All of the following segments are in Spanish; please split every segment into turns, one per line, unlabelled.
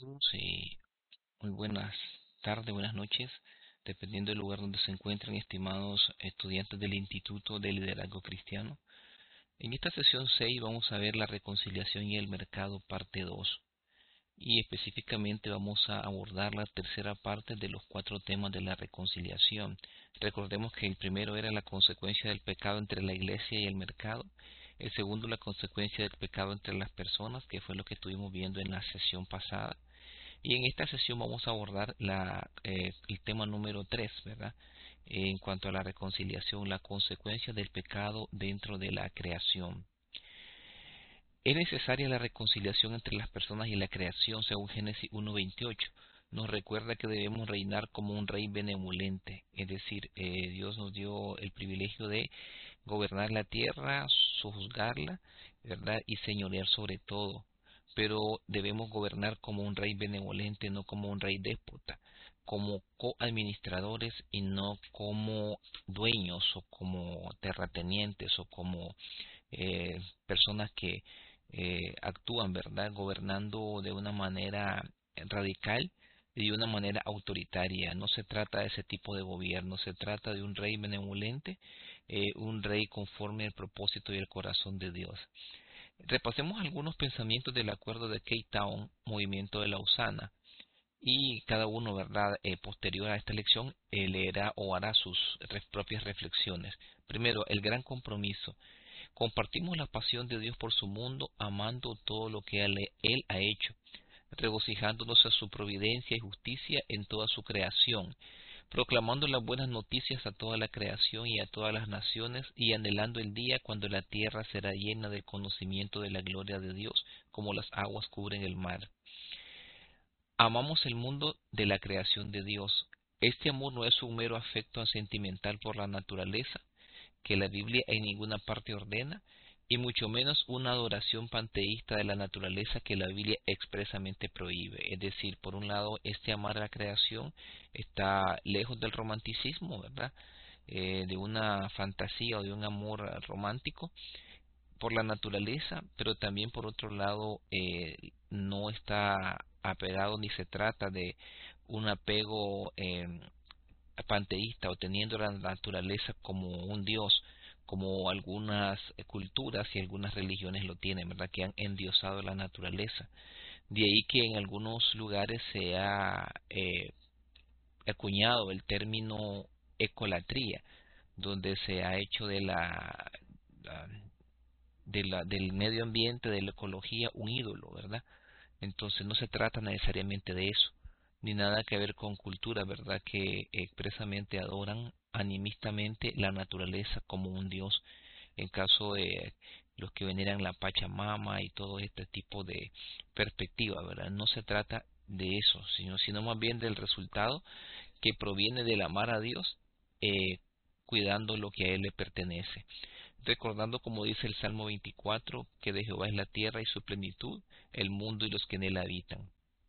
Sí, muy buenas tardes, buenas noches, dependiendo del lugar donde se encuentren, estimados estudiantes del Instituto de Liderazgo Cristiano. En esta sesión 6 vamos a ver la reconciliación y el mercado parte 2 y específicamente vamos a abordar la tercera parte de los cuatro temas de la reconciliación. Recordemos que el primero era la consecuencia del pecado entre la iglesia y el mercado. El segundo, la consecuencia del pecado entre las personas, que fue lo que estuvimos viendo en la sesión pasada. Y en esta sesión vamos a abordar el tema número 3, ¿verdad? En cuanto a la reconciliación, la consecuencia del pecado dentro de la creación. Es necesaria la reconciliación entre las personas y la creación, según Génesis 1:28. Nos recuerda que debemos reinar como un rey benevolente, es decir, Dios nos dio el privilegio de gobernar la tierra, sojuzgarla, ¿verdad? Y señorear sobre todo. Pero debemos gobernar como un rey benevolente, no como un rey déspota, como coadministradores y no como dueños o como terratenientes o como personas que actúan, ¿verdad? Gobernando de una manera radical y de una manera autoritaria. No se trata de ese tipo de gobierno, se trata de un rey benevolente, un rey conforme al propósito y el corazón de Dios. Repasemos algunos pensamientos del acuerdo de Cape Town, movimiento de Lausana, y cada uno, ¿verdad? Posterior a esta elección, leerá o hará sus propias reflexiones. Primero, el gran compromiso. Compartimos la pasión de Dios por su mundo, amando todo lo que Él ha hecho, regocijándonos a su providencia y justicia en toda su creación, proclamando las buenas noticias a toda la creación y a todas las naciones, y anhelando el día cuando la tierra será llena del conocimiento de la gloria de Dios, como las aguas cubren el mar. Amamos el mundo de la creación de Dios. Este amor no es un mero afecto sentimental por la naturaleza, que la Biblia en ninguna parte ordena, y mucho menos una adoración panteísta de la naturaleza que la Biblia expresamente prohíbe. Es decir, por un lado, este amar a la creación está lejos del romanticismo, ¿verdad? De una fantasía o de un amor romántico por la naturaleza, pero también por otro lado no está apegado ni se trata de un apego panteísta o teniendo la naturaleza como un dios, como algunas culturas y algunas religiones lo tienen, ¿verdad? Que han endiosado la naturaleza. De ahí que en algunos lugares se ha acuñado el término ecolatría, donde se ha hecho la- del medio ambiente, de la ecología, un ídolo, ¿verdad? Entonces no se trata necesariamente de eso, ni nada que ver con cultura, ¿verdad? Que expresamente adoran animistamente la naturaleza como un dios, en caso de los que veneran la Pachamama y todo este tipo de perspectiva, ¿verdad? No se trata de eso, sino más bien del resultado que proviene del amar a Dios, cuidando lo que a Él le pertenece. Recordando, como dice el Salmo 24, que de Jehová es la tierra y su plenitud, el mundo y los que en él habitan.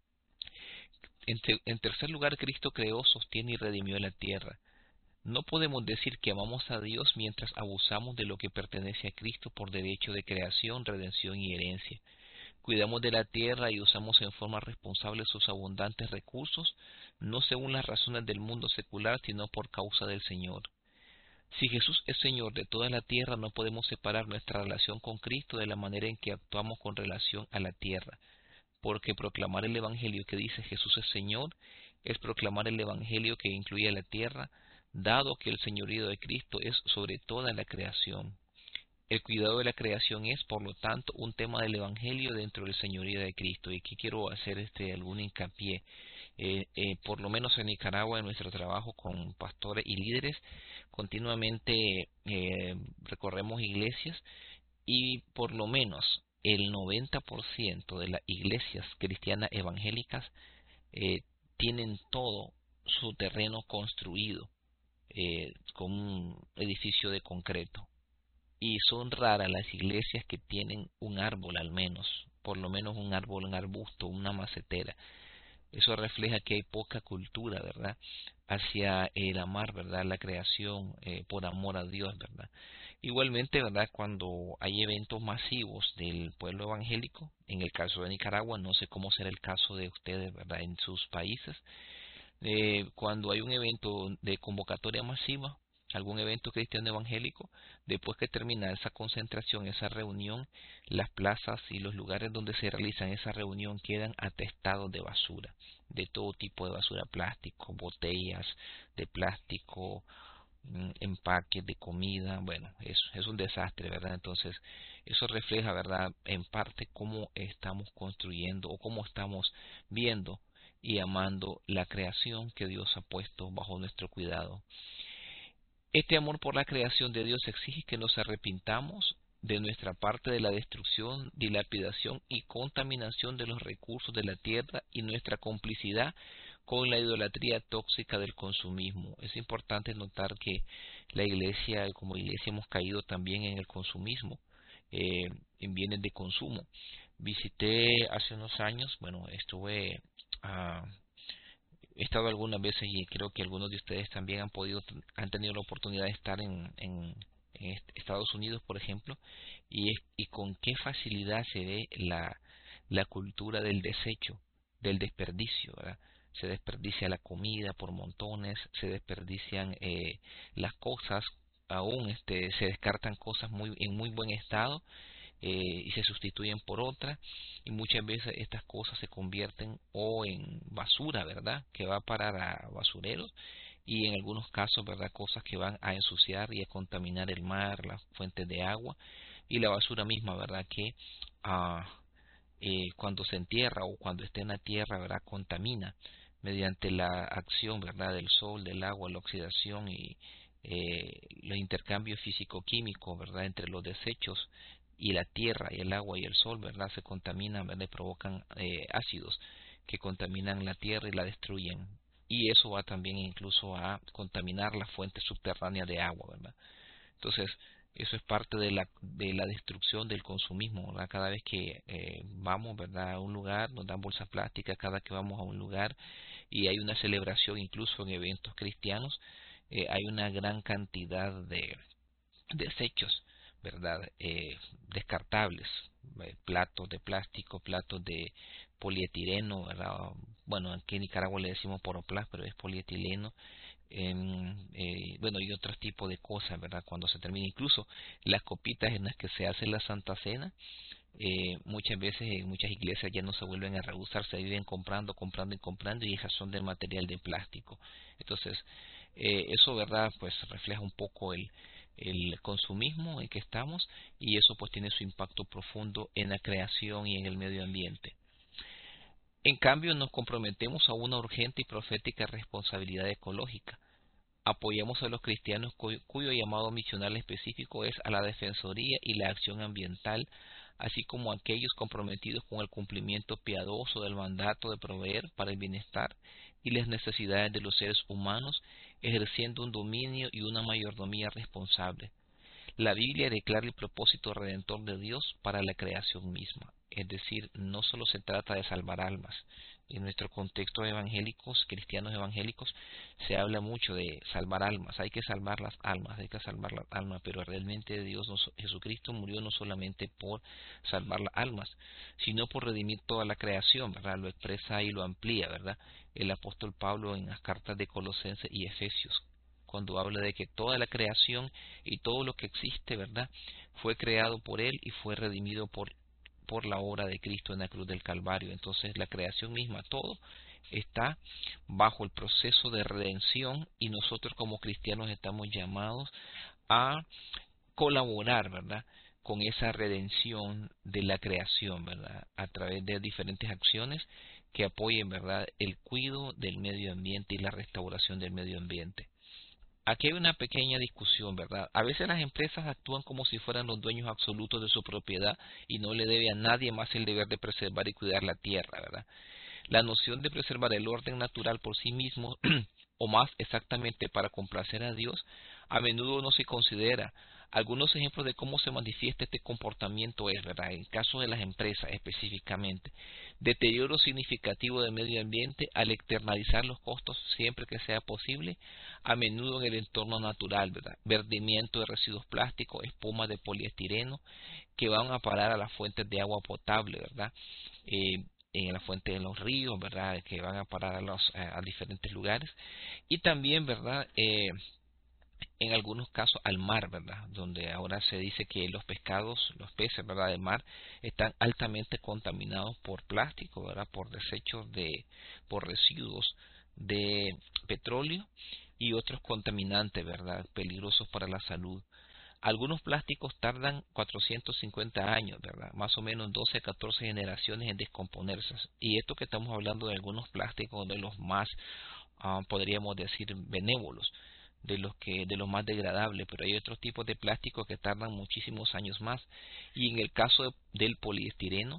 En tercer lugar, Cristo creó, sostiene y redimió la tierra. No podemos decir que amamos a Dios mientras abusamos de lo que pertenece a Cristo por derecho de creación, redención y herencia. Cuidamos de la tierra y usamos en forma responsable sus abundantes recursos, no según las razones del mundo secular, sino por causa del Señor. Si Jesús es Señor de toda la tierra, no podemos separar nuestra relación con Cristo de la manera en que actuamos con relación a la tierra, porque proclamar el Evangelio que dice Jesús es Señor es proclamar el Evangelio que incluye a la tierra, dado que el señorío de Cristo es sobre toda la creación. El cuidado de la creación es, por lo tanto, un tema del Evangelio dentro del señorío de Cristo. Y aquí quiero hacer algún hincapié. Por lo menos en Nicaragua, en nuestro trabajo con pastores y líderes, continuamente recorremos iglesias y por lo menos el 90% de las iglesias cristianas evangélicas eh, tienen todo su terreno construido con un edificio de concreto. Y son raras las iglesias que tienen un árbol al menos, por lo menos un árbol, un arbusto, una macetera. Eso refleja que hay poca cultura, ¿verdad? Hacia el amar, ¿verdad? La creación por amor a Dios, ¿verdad? Igualmente, ¿verdad? Cuando hay eventos masivos del pueblo evangélico, en el caso de Nicaragua, no sé cómo será el caso de ustedes, ¿verdad? En sus países, cuando hay un evento de convocatoria masiva, algún evento cristiano evangélico, después que termina esa concentración, esa reunión, las plazas y los lugares donde se realizan esa reunión quedan atestados de basura, de todo tipo de basura, plástico, botellas de plástico, empaques de comida. Bueno, es un desastre, ¿verdad? Entonces, eso refleja, ¿verdad? En parte cómo estamos construyendo o cómo estamos viendo y amando la creación que Dios ha puesto bajo nuestro cuidado. Este amor por la creación de Dios exige que nos arrepintamos de nuestra parte de la destrucción, dilapidación y contaminación de los recursos de la tierra y nuestra complicidad con la idolatría tóxica del consumismo. Es importante notar que la iglesia, como iglesia, hemos caído también en el consumismo, en bienes de consumo. Visité hace unos años, bueno, ah, he estado algunas veces y creo que algunos de ustedes también han tenido la oportunidad de estar en Estados Unidos, por ejemplo, y con qué facilidad se ve la cultura del desecho, del desperdicio, ¿verdad? Se desperdicia la comida por montones, se desperdician las cosas, aún se descartan cosas en muy buen estado, y se sustituyen por otras, y muchas veces estas cosas se convierten o en basura, ¿verdad? Que va a parar a basureros, y en algunos casos, ¿verdad? Cosas que van a ensuciar y a contaminar el mar, las fuentes de agua y la basura misma, ¿verdad? Que ah, cuando se entierra o cuando esté en la tierra, ¿verdad? Contamina mediante la acción, ¿verdad? Del sol, del agua, la oxidación y los intercambios físico-químicos, ¿verdad? Entre los desechos y la tierra y el agua y el sol, ¿verdad? Se contaminan, ¿verdad? Y provocan ácidos que contaminan la tierra y la destruyen. Y eso va también incluso a contaminar la fuente subterránea de agua, ¿verdad? Entonces, eso es parte de la destrucción del consumismo, ¿verdad? Cada vez que vamos, ¿verdad? A un lugar, nos dan bolsas plásticas, cada que vamos a un lugar y hay una celebración, incluso en eventos cristianos, hay una gran cantidad de desechos, ¿verdad? Descartables, platos de plástico, platos de polietileno, ¿verdad? Bueno, aquí en Nicaragua le decimos poroplast, pero es polietileno. Bueno, y otros tipos de cosas, ¿verdad? Cuando se termina, incluso las copitas en las que se hace la Santa Cena, muchas veces en muchas iglesias ya no se vuelven a reusar, se viven comprando, comprando y comprando, y esas son de material de plástico. Entonces, eso, ¿verdad? Pues refleja un poco el consumismo en que estamos, y eso pues tiene su impacto profundo en la creación y en el medio ambiente. En cambio, nos comprometemos a una urgente y profética responsabilidad ecológica. Apoyamos a los cristianos cuyo llamado misional específico es a la defensoría y la acción ambiental, así como a aquellos comprometidos con el cumplimiento piadoso del mandato de proveer para el bienestar y las necesidades de los seres humanos, ejerciendo un dominio y una mayordomía responsable. La Biblia declara el propósito redentor de Dios para la creación misma, es decir, no solo se trata de salvar almas. En nuestro contexto evangélicos, cristianos evangélicos, se habla mucho de salvar almas, hay que salvar las almas, hay que salvar las almas, pero realmente Jesucristo murió no solamente por salvar las almas, sino por redimir toda la creación, ¿verdad? Lo expresa y lo amplía, ¿verdad? El apóstol Pablo en las cartas de Colosenses y Efesios, cuando habla de que toda la creación y todo lo que existe, ¿verdad? Fue creado por Él y fue redimido por la obra de Cristo en la cruz del Calvario. Entonces la creación misma, todo está bajo el proceso de redención, y nosotros como cristianos estamos llamados a colaborar, ¿verdad? Con esa redención de la creación, ¿verdad? A través de diferentes acciones que apoyen, ¿verdad? El cuidado del medio ambiente y la restauración del medio ambiente. Aquí hay una pequeña discusión, ¿verdad? A veces las empresas actúan como si fueran los dueños absolutos de su propiedad y no le debe a nadie más el deber de preservar y cuidar la tierra, ¿verdad? La noción de preservar el orden natural por sí mismo, o más exactamente para complacer a Dios, a menudo no se considera. Algunos ejemplos de cómo se manifiesta este comportamiento es, ¿verdad? En el caso de las empresas específicamente, Deterioro significativo del medio ambiente al externalizar los costos siempre que sea posible, a menudo en el entorno natural, ¿verdad? Vertimiento de residuos plásticos, espumas de poliestireno que van a parar a las fuentes de agua potable, ¿verdad? En la fuente de los ríos, ¿verdad? Que van a parar a diferentes lugares. Y también, ¿verdad? En algunos casos al mar, ¿verdad? Donde ahora se dice que los pescados, los peces, ¿verdad? Del mar están altamente contaminados por plástico, ¿verdad? Por desechos por residuos de petróleo y otros contaminantes, ¿verdad? Peligrosos para la salud. Algunos plásticos tardan 450 años, ¿verdad? Más o menos 12 a 14 generaciones en descomponerse. Y esto que estamos hablando de algunos plásticos de los más, podríamos decir, benévolos, de los más degradables, pero hay otros tipos de plásticos que tardan muchísimos años más. Y en el caso del poliestireno,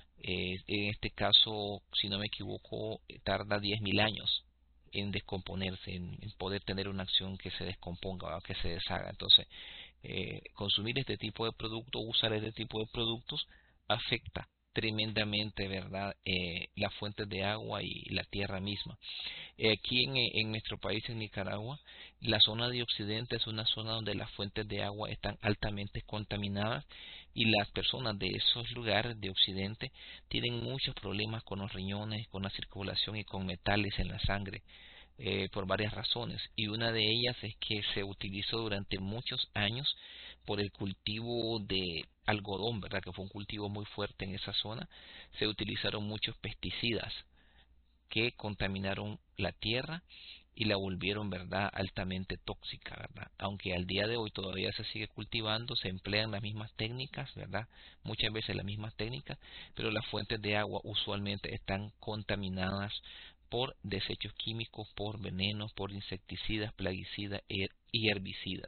en este caso, si no me equivoco, tarda 10.000 años en descomponerse, en poder tener una acción que se descomponga o que se deshaga. Entonces, consumir este tipo de productos, usar este tipo de productos, afecta tremendamente, ¿verdad? Las fuentes de agua y la tierra misma. Aquí en nuestro país, en Nicaragua, la zona de Occidente es una zona donde las fuentes de agua están altamente contaminadas y las personas de esos lugares de Occidente tienen muchos problemas con los riñones, con la circulación y con metales en la sangre, por varias razones, y una de ellas es que se utilizó durante muchos años por el cultivo de algodón, ¿verdad? Que fue un cultivo muy fuerte en esa zona. Se utilizaron muchos pesticidas que contaminaron la tierra y la volvieron, ¿verdad?, altamente tóxica, ¿verdad? Aunque al día de hoy todavía se sigue cultivando, se emplean las mismas técnicas, ¿verdad? Muchas veces las mismas técnicas, pero las fuentes de agua usualmente están contaminadas por desechos químicos, por venenos, por insecticidas, plaguicidas y herbicidas.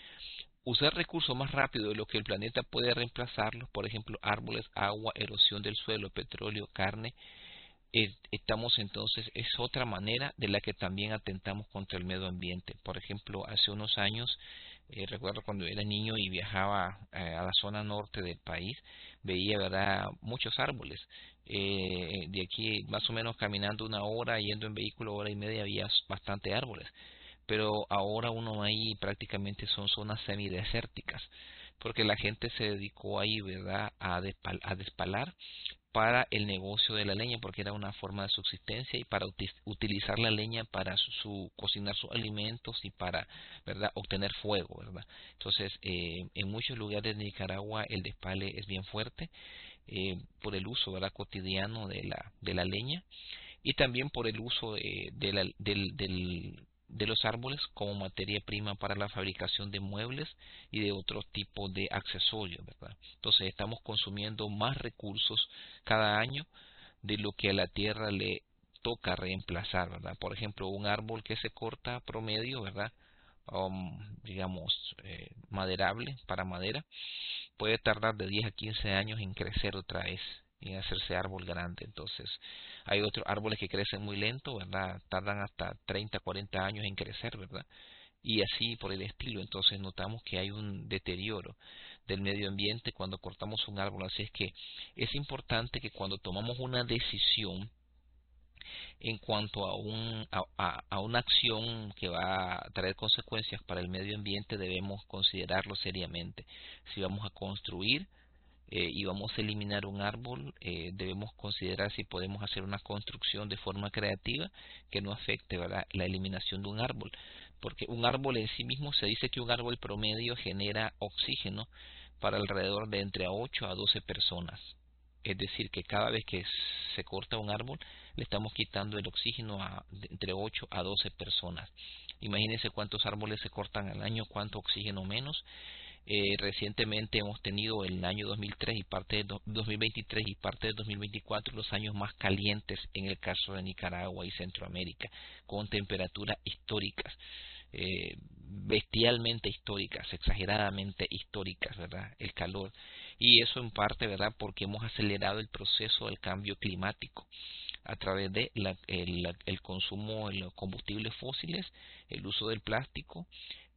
Usar recursos más rápido de lo que el planeta puede reemplazarlos, por ejemplo, árboles, agua, erosión del suelo, petróleo, carne, estamos entonces, es otra manera de la que también atentamos contra el medio ambiente. Por ejemplo, hace unos años, recuerdo cuando era niño y viajaba a la zona norte del país, veía, ¿verdad?, muchos árboles. De aquí más o menos caminando una hora, yendo en vehículo hora y media, había bastante árboles, pero ahora uno ahí prácticamente son zonas semidesérticas, porque la gente se dedicó ahí, ¿verdad?, a despalar para el negocio de la leña, porque era una forma de subsistencia, y para utilizar la leña para cocinar sus alimentos y para, ¿verdad?, obtener fuego, ¿verdad? Entonces, en muchos lugares de Nicaragua el despale es bien fuerte, por el uso, ¿verdad?, cotidiano de la leña, y también por el uso de los árboles como materia prima para la fabricación de muebles y de otros tipos de accesorios, ¿verdad? Entonces estamos consumiendo más recursos cada año de lo que a la tierra le toca reemplazar, ¿verdad? Por ejemplo, un árbol que se corta promedio, ¿verdad?, digamos, maderable para madera, puede tardar de 10 a 15 años en crecer otra vez, en hacerse árbol grande. Entonces, hay otros árboles que crecen muy lento, ¿verdad? Tardan hasta 30, 40 años en crecer, ¿verdad? Y así por el estilo. Entonces, notamos que hay un deterioro del medio ambiente cuando cortamos un árbol. Así es que es importante que cuando tomamos una decisión en cuanto a una acción que va a traer consecuencias para el medio ambiente, debemos considerarlo seriamente. Si vamos a construir y vamos a eliminar un árbol, debemos considerar si podemos hacer una construcción de forma creativa que no afecte, ¿verdad?, la eliminación de un árbol, porque un árbol en sí mismo, se dice que un árbol promedio genera oxígeno para alrededor de entre 8 a 12 personas. Es decir, que cada vez que se corta un árbol, le estamos quitando el oxígeno de entre 8 a 12 personas. Imagínense cuántos árboles se cortan al año, cuánto oxígeno menos. Recientemente hemos tenido el año 2003 y parte de 2023 y parte de 2024 los años más calientes en el caso de Nicaragua y Centroamérica, con temperaturas históricas, bestialmente históricas, exageradamente históricas, ¿verdad? El calor. Y eso en parte, ¿verdad?, porque hemos acelerado el proceso del cambio climático a través de el consumo de los combustibles fósiles, el uso del plástico,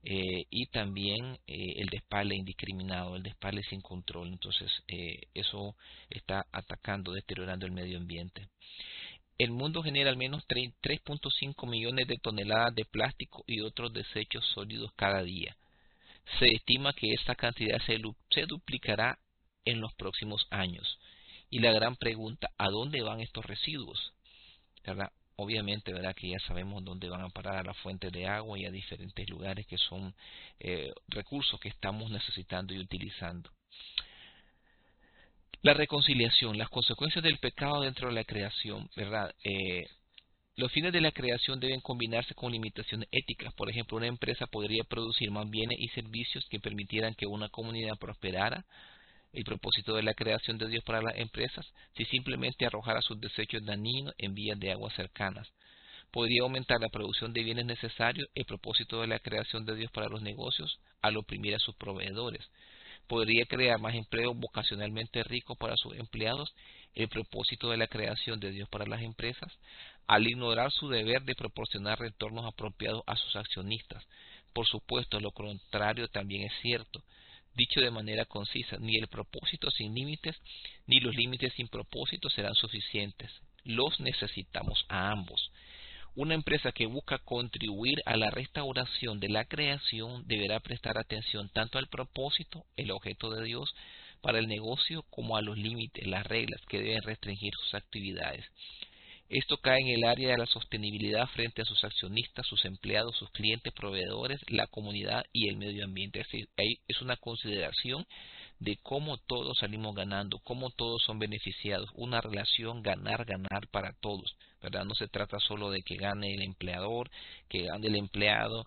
y también el despale indiscriminado, el despale sin control. Entonces, eso está atacando, deteriorando el medio ambiente. El mundo genera al menos 3.5 millones de toneladas de plástico y otros desechos sólidos cada día. Se estima que esta cantidad se duplicará en los próximos años. Y la gran pregunta, ¿a dónde van estos residuos? ¿Verdad? Obviamente, ¿verdad?, que ya sabemos dónde van a parar, a la fuente de agua y a diferentes lugares que son recursos que estamos necesitando y utilizando. La reconciliación, las consecuencias del pecado dentro de la creación, ¿verdad? Los fines de la creación deben combinarse con limitaciones éticas. Por ejemplo, una empresa podría producir más bienes y servicios que permitieran que una comunidad prosperara. El propósito de la creación de Dios para las empresas, si simplemente arrojara sus desechos dañinos en vías de aguas cercanas. Podría aumentar la producción de bienes necesarios. El propósito de la creación de Dios para los negocios, al oprimir a sus proveedores. Podría crear más empleos vocacionalmente ricos para sus empleados. El propósito de la creación de Dios para las empresas, al ignorar su deber de proporcionar retornos apropiados a sus accionistas. Por supuesto, lo contrario también es cierto. Dicho de manera concisa, ni el propósito sin límites, ni los límites sin propósito serán suficientes. Los necesitamos a ambos. Una empresa que busca contribuir a la restauración de la creación deberá prestar atención tanto al propósito, el objeto de Dios, para el negocio, como a los límites, las reglas que deben restringir sus actividades. Esto cae en el área de la sostenibilidad frente a sus accionistas, sus empleados, sus clientes, proveedores, la comunidad y el medio ambiente. Es una consideración de cómo todos salimos ganando, cómo todos son beneficiados, una relación ganar-ganar para todos, ¿verdad? No se trata solo de que gane el empleador, que gane el empleado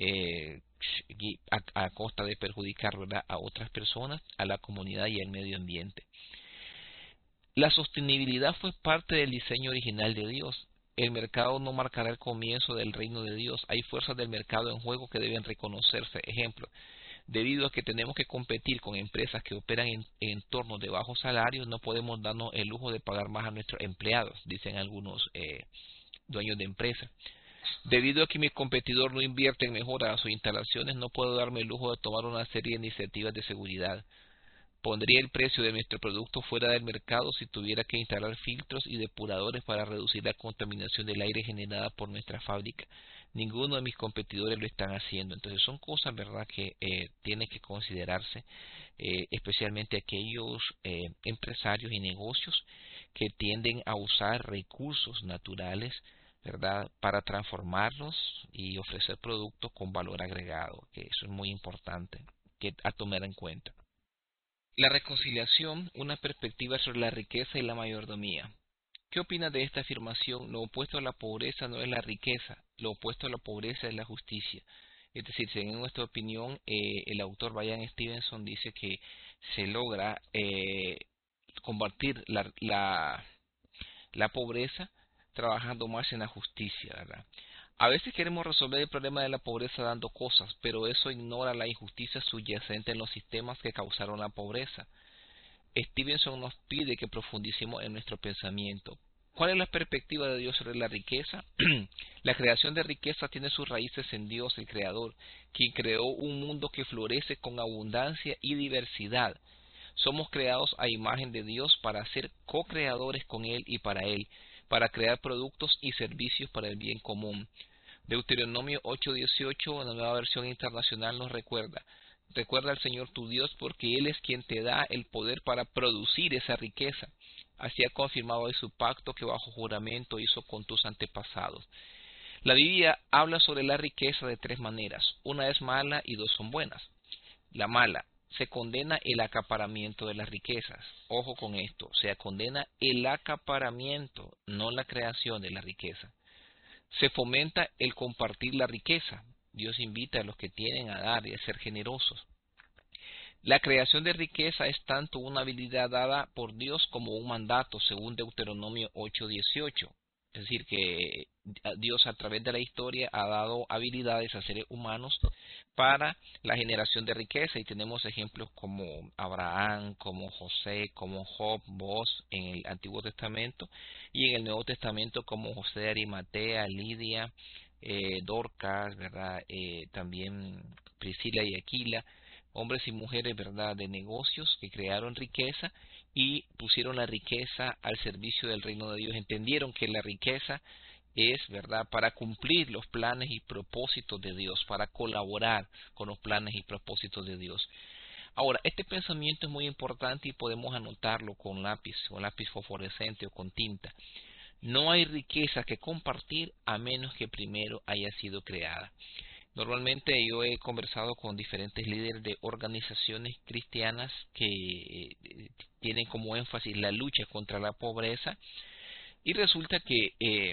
a costa de perjudicar, ¿verdad?, a otras personas, a la comunidad y al medio ambiente. La sostenibilidad fue parte del diseño original de Dios. El mercado no marcará el comienzo del reino de Dios. Hay fuerzas del mercado en juego que deben reconocerse. Ejemplo, debido a que tenemos que competir con empresas que operan en entornos de bajos salarios, no podemos darnos el lujo de pagar más a nuestros empleados, dicen algunos dueños de empresas. Debido a que mi competidor no invierte en mejoras a sus instalaciones, no puedo darme el lujo de tomar una serie de iniciativas de seguridad. Pondría el precio de nuestro producto fuera del mercado si tuviera que instalar filtros y depuradores para reducir la contaminación del aire generada por nuestra fábrica. Ninguno de mis competidores lo están haciendo. Entonces son cosas, ¿verdad?, que tienen que considerarse, especialmente aquellos empresarios y negocios que tienden a usar recursos naturales, ¿verdad?, para transformarlos y ofrecer productos con valor agregado, que eso es muy importante a tomar en cuenta. La reconciliación, una perspectiva sobre la riqueza y la mayordomía. ¿Qué opinas de esta afirmación? Lo opuesto a la pobreza no es la riqueza, lo opuesto a la pobreza es la justicia. Es decir, según nuestra opinión, el autor Bryan Stevenson dice que se logra combatir la pobreza trabajando más en la justicia, ¿verdad? A veces queremos resolver el problema de la pobreza dando cosas, pero eso ignora la injusticia subyacente en los sistemas que causaron la pobreza. Stevenson nos pide que profundicemos en nuestro pensamiento. ¿Cuál es la perspectiva de Dios sobre la riqueza? La creación de riqueza tiene sus raíces en Dios, el Creador, quien creó un mundo que florece con abundancia y diversidad. Somos creados a imagen de Dios para ser co-creadores con Él y para Él, para crear productos y servicios para el bien común. Deuteronomio 8:18, en la Nueva Versión Internacional, nos recuerda: recuerda al Señor tu Dios, porque Él es quien te da el poder para producir esa riqueza. Así ha confirmado hoy su pacto que bajo juramento hizo con tus antepasados. La Biblia habla sobre la riqueza de tres maneras. Una es mala y dos son buenas. La mala: se condena el acaparamiento de las riquezas. Ojo con esto, se condena el acaparamiento, no la creación de la riqueza. Se fomenta el compartir la riqueza. Dios invita a los que tienen a dar y a ser generosos. La creación de riqueza es tanto una habilidad dada por Dios como un mandato, según Deuteronomio 8:18. Es decir, que Dios a través de la historia ha dado habilidades a seres humanos para la generación de riqueza, y tenemos ejemplos como Abraham, como José, como Job, Boaz en el Antiguo Testamento, y en el Nuevo Testamento como José de Arimatea, Lidia, Dorcas, ¿verdad? También Priscila y Aquila, hombres y mujeres, ¿verdad?, de negocios que crearon riqueza y pusieron la riqueza al servicio del reino de Dios. Entendieron que la riqueza es, ¿verdad?, para cumplir los planes y propósitos de Dios, para colaborar con los planes y propósitos de Dios. Ahora, este pensamiento es muy importante y podemos anotarlo con lápiz fosforescente o con tinta. No hay riqueza que compartir a menos que primero haya sido creada. Normalmente yo he conversado con diferentes líderes de organizaciones cristianas que tienen como énfasis la lucha contra la pobreza y resulta que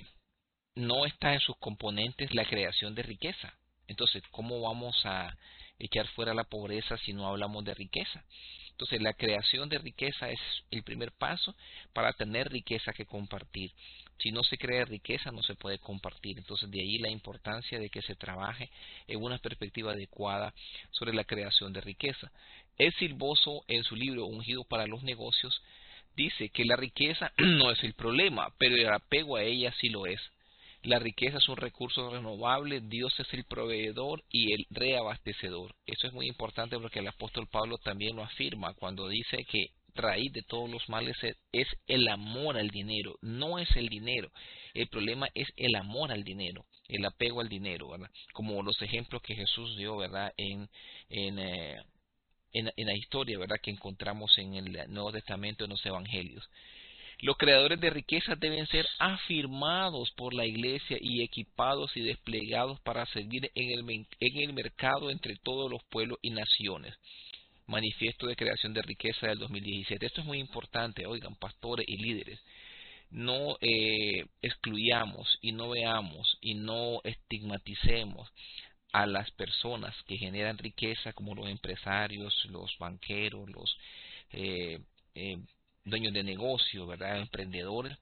no está en sus componentes la creación de riqueza. Entonces, ¿cómo vamos a echar fuera la pobreza si no hablamos de riqueza? Entonces, la creación de riqueza es el primer paso para tener riqueza que compartir. Si no se crea riqueza, no se puede compartir. Entonces, de ahí la importancia de que se trabaje en una perspectiva adecuada sobre la creación de riqueza. El Silvoso, en su libro Ungido para los Negocios, dice que la riqueza no es el problema, pero el apego a ella sí lo es. La riqueza es un recurso renovable, Dios es el proveedor y el reabastecedor. Eso es muy importante porque el apóstol Pablo también lo afirma cuando dice que raíz de todos los males es el amor al dinero, no es el dinero. El problema es el amor al dinero, el apego al dinero, ¿verdad? Como los ejemplos que Jesús dio, ¿verdad?, en, eh, en la historia, ¿verdad?, que encontramos en el Nuevo Testamento, en los Evangelios. Los creadores de riquezas deben ser afirmados por la iglesia y equipados y desplegados para servir en el mercado entre todos los pueblos y naciones. Manifiesto de creación de riqueza del 2017. Esto es muy importante, oigan, pastores y líderes. No excluyamos y no veamos y no estigmaticemos a las personas que generan riqueza, como los empresarios, los banqueros, los eh, eh, dueños de negocio, ¿verdad?, emprendedores.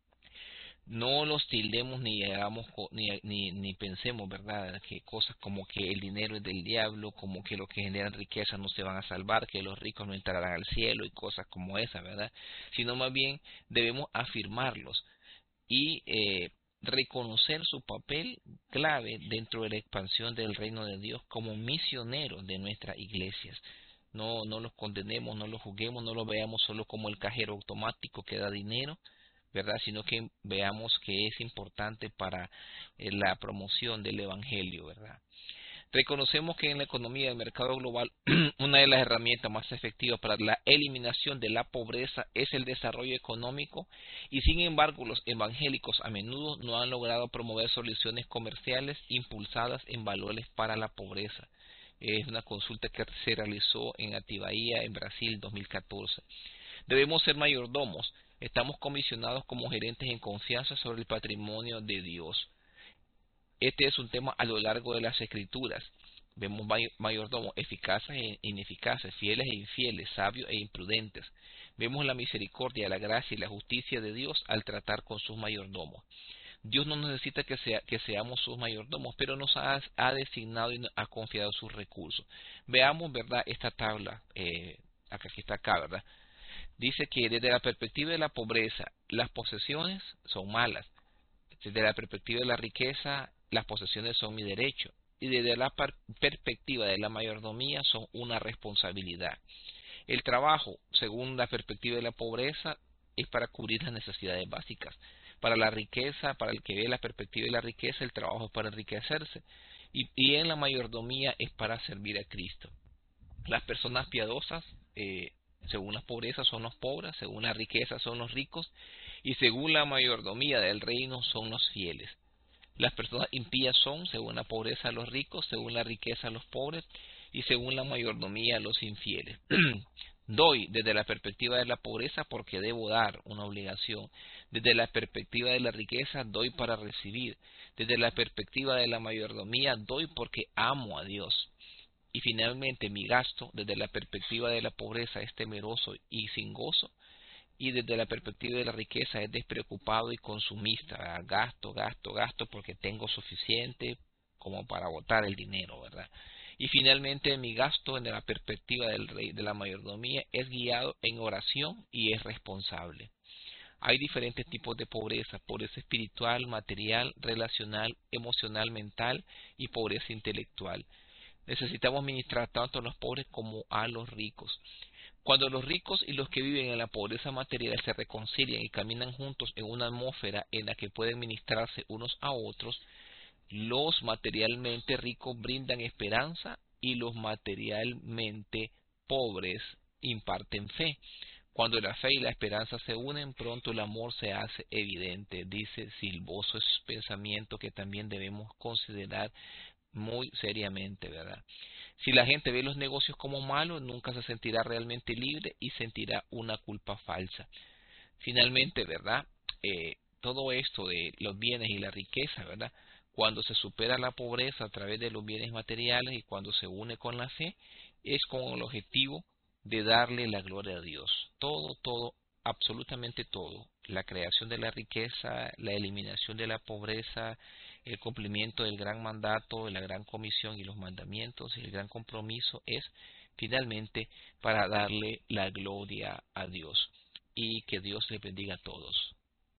No los tildemos ni hagamos ni pensemos, ¿verdad?, que cosas como que el dinero es del diablo, como que los que generan riqueza no se van a salvar, que los ricos no entrarán al cielo y cosas como esa, ¿verdad? Sino más bien debemos afirmarlos y reconocer su papel clave dentro de la expansión del reino de Dios como misioneros de nuestras iglesias. No los condenemos, no los juzguemos, no los veamos solo como el cajero automático que da dinero, ¿verdad?, sino que veamos que es importante para la promoción del evangelio, ¿verdad? Reconocemos que en la economía del mercado global una de las herramientas más efectivas para la eliminación de la pobreza es el desarrollo económico y sin embargo los evangélicos a menudo no han logrado promover soluciones comerciales impulsadas en valores para la pobreza. Es una consulta que se realizó en Atibaía, en Brasil, 2014. Debemos ser mayordomos. Estamos comisionados como gerentes en confianza sobre el patrimonio de Dios. Este es un tema a lo largo de las escrituras. Vemos mayordomos eficaces e ineficaces, fieles e infieles, sabios e imprudentes. Vemos la misericordia, la gracia y la justicia de Dios al tratar con sus mayordomos. Dios no necesita que seamos sus mayordomos, pero nos ha designado y nos ha confiado sus recursos. Veamos, ¿verdad?, esta tabla, aquí está acá, ¿verdad? Dice que desde la perspectiva de la pobreza, las posesiones son malas. Desde la perspectiva de la riqueza, las posesiones son mi derecho. Y desde la perspectiva de la mayordomía, son una responsabilidad. El trabajo, según la perspectiva de la pobreza, es para cubrir las necesidades básicas. Para la riqueza, para el que ve la perspectiva de la riqueza, el trabajo es para enriquecerse. Y en la mayordomía es para servir a Cristo. Las personas piadosas, según la pobreza, son los pobres, según la riqueza, son los ricos, y según la mayordomía del reino, son los fieles. Las personas impías son, según la pobreza, los ricos, según la riqueza, los pobres, y según la mayordomía, los infieles. Doy desde la perspectiva de la pobreza porque debo dar, una obligación. Desde la perspectiva de la riqueza, doy para recibir. Desde la perspectiva de la mayordomía, doy porque amo a Dios. Y finalmente mi gasto desde la perspectiva de la pobreza es temeroso y sin gozo, y desde la perspectiva de la riqueza es despreocupado y consumista, ¿verdad? Gasto porque tengo suficiente como para botar el dinero, ¿verdad? Y finalmente mi gasto desde la perspectiva del rey, de la mayordomía, es guiado en oración y es responsable. Hay diferentes tipos de pobreza: pobreza espiritual, material, relacional, emocional, mental y pobreza intelectual. necesitamos ministrar tanto a los pobres como a los ricos. Cuando los ricos y los que viven en la pobreza material se reconcilian y caminan juntos en una atmósfera en la que pueden ministrarse unos a otros, los materialmente ricos brindan esperanza y los materialmente pobres imparten fe. Cuando la fe y la esperanza se unen, pronto el amor se hace evidente, dice Silvoso. Es un pensamiento que también debemos considerar muy seriamente, ¿verdad? Si la gente ve los negocios como malos, nunca se sentirá realmente libre y sentirá una culpa falsa. Finalmente, ¿verdad? Todo esto de los bienes y la riqueza, ¿verdad? Cuando se supera la pobreza a través de los bienes materiales y cuando se une con la fe, es con el objetivo de darle la gloria a Dios. Todo, absolutamente todo. La creación de la riqueza, la eliminación de la pobreza, el cumplimiento del gran mandato, de la gran comisión y los mandamientos y el gran compromiso es finalmente para darle la gloria a Dios. Y que Dios les bendiga a todos.